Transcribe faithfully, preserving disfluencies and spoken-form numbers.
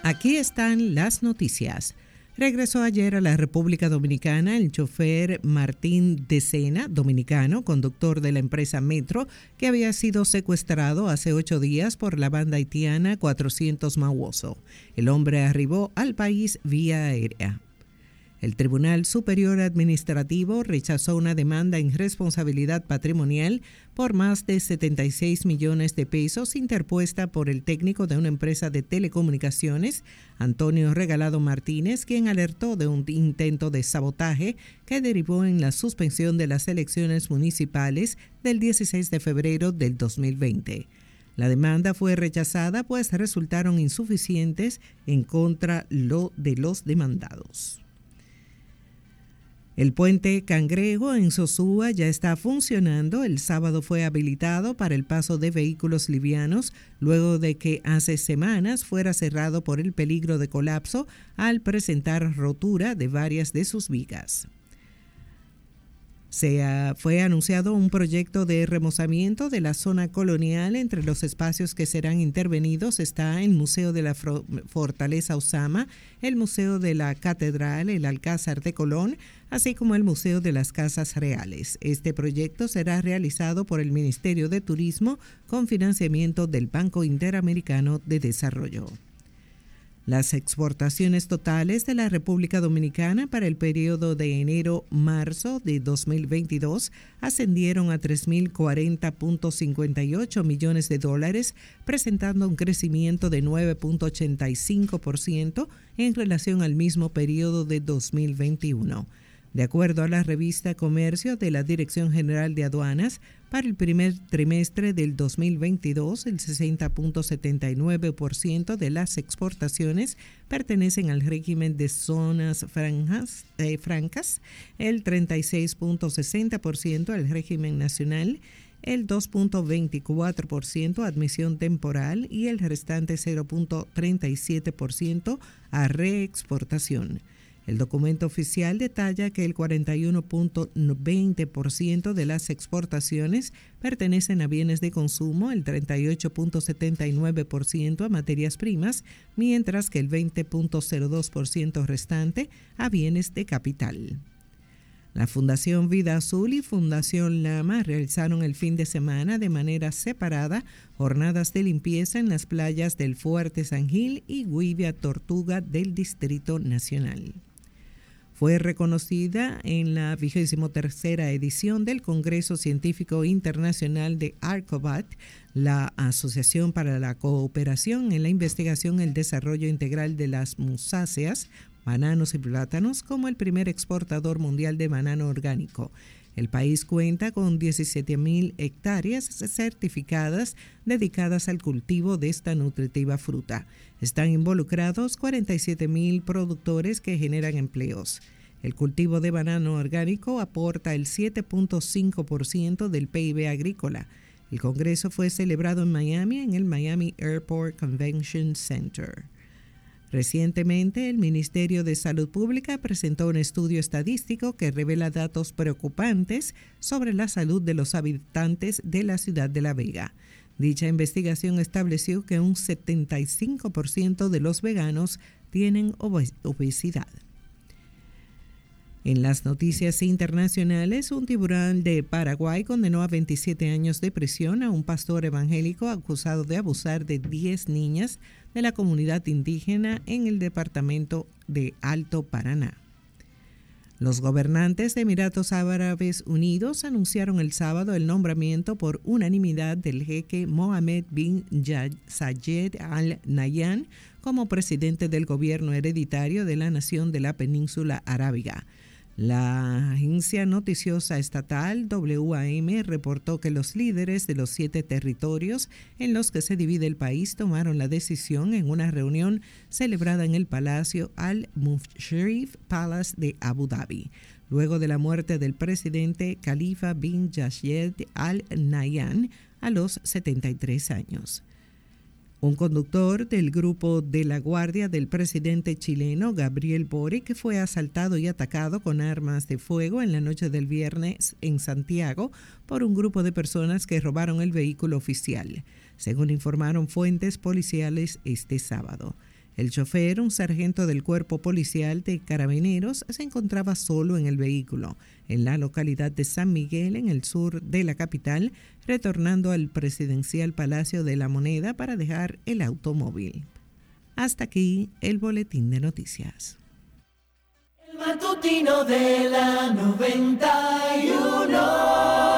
Aquí están las noticias. Regresó ayer a la República Dominicana el chofer Martín de Sena, dominicano, conductor de la empresa Metro, que había sido secuestrado hace ocho días por la banda haitiana cuatrocientos Mauoso. El hombre arribó al país vía aérea. El Tribunal Superior Administrativo rechazó una demanda en responsabilidad patrimonial por más de setenta y seis millones de pesos interpuesta por el técnico de una empresa de telecomunicaciones, Antonio Regalado Martínez, quien alertó de un intento de sabotaje que derivó en la suspensión de las elecciones municipales del dieciséis de febrero del dos mil veinte. La demanda fue rechazada pues resultaron insuficientes en contra lo de los demandados. El puente Cangrejo en Sosúa ya está funcionando. El sábado fue habilitado para el paso de vehículos livianos luego de que hace semanas fuera cerrado por el peligro de colapso al presentar rotura de varias de sus vigas. Se ha, fue anunciado un proyecto de remozamiento de la zona colonial. Entre los espacios que serán intervenidos está el Museo de la Fortaleza Osama, el Museo de la Catedral, el Alcázar de Colón, así como el Museo de las Casas Reales. Este proyecto será realizado por el Ministerio de Turismo con financiamiento del Banco Interamericano de Desarrollo. Las exportaciones totales de la República Dominicana para el periodo de enero-marzo de dos mil veintidós ascendieron a tres mil cuarenta punto cincuenta y ocho millones de dólares, presentando un crecimiento de nueve punto ochenta y cinco por ciento en relación al mismo periodo de dos mil veintiuno. De acuerdo a la revista Comercio de la Dirección General de Aduanas, para el primer trimestre del dos mil veintidós, el sesenta punto setenta y nueve por ciento de las exportaciones pertenecen al régimen de zonas franjas, eh, francas, el treinta y seis punto sesenta por ciento al régimen nacional, el dos punto veinticuatro por ciento a admisión temporal y el restante cero punto treinta y siete por ciento a reexportación. El documento oficial detalla que el cuarenta y uno punto veinte por ciento de las exportaciones pertenecen a bienes de consumo, el treinta y ocho punto setenta y nueve por ciento a materias primas, mientras que el veinte punto cero dos por ciento restante a bienes de capital. La Fundación Vida Azul y Fundación Lama realizaron el fin de semana de manera separada jornadas de limpieza en las playas del Fuerte San Gil y Guivia Tortuga del Distrito Nacional. Fue reconocida en la vigésima tercera edición del Congreso Científico Internacional de ARCOBAT, la Asociación para la Cooperación en la Investigación y el Desarrollo Integral de las Musáceas, bananos y plátanos, como el primer exportador mundial de banano orgánico. El país cuenta con diecisiete mil hectáreas certificadas dedicadas al cultivo de esta nutritiva fruta. Están involucrados cuarenta y siete mil productores que generan empleos. El cultivo de banano orgánico aporta el siete punto cinco por ciento del P I B agrícola. El congreso fue celebrado en Miami, en el Miami Airport Convention Center. Recientemente, el Ministerio de Salud Pública presentó un estudio estadístico que revela datos preocupantes sobre la salud de los habitantes de la ciudad de La Vega. Dicha investigación estableció que un setenta y cinco por ciento de los veganos tienen obesidad. En las noticias internacionales, un tribunal de Paraguay condenó a veintisiete años de prisión a un pastor evangélico acusado de abusar de diez niñas de la comunidad indígena en el departamento de Alto Paraná. Los gobernantes de Emiratos Árabes Unidos anunciaron el sábado el nombramiento por unanimidad del jeque Mohammed bin Zayed Al Nahyan como presidente del gobierno hereditario de la nación de la península arábiga. La agencia noticiosa estatal W A M reportó que los líderes de los siete territorios en los que se divide el país tomaron la decisión en una reunión celebrada en el Palacio Al Mushrif Palace de Abu Dhabi, luego de la muerte del presidente Khalifa bin Zayed Al Nahyan a los setenta y tres años. Un conductor del grupo de la guardia del presidente chileno Gabriel Boric fue asaltado y atacado con armas de fuego en la noche del viernes en Santiago por un grupo de personas que robaron el vehículo oficial, según informaron fuentes policiales este sábado. El chofer, un sargento del Cuerpo Policial de Carabineros, se encontraba solo en el vehículo, en la localidad de San Miguel, en el sur de la capital, retornando al Presidencial Palacio de la Moneda para dejar el automóvil. Hasta aquí el boletín de noticias. El matutino de la noventa y uno.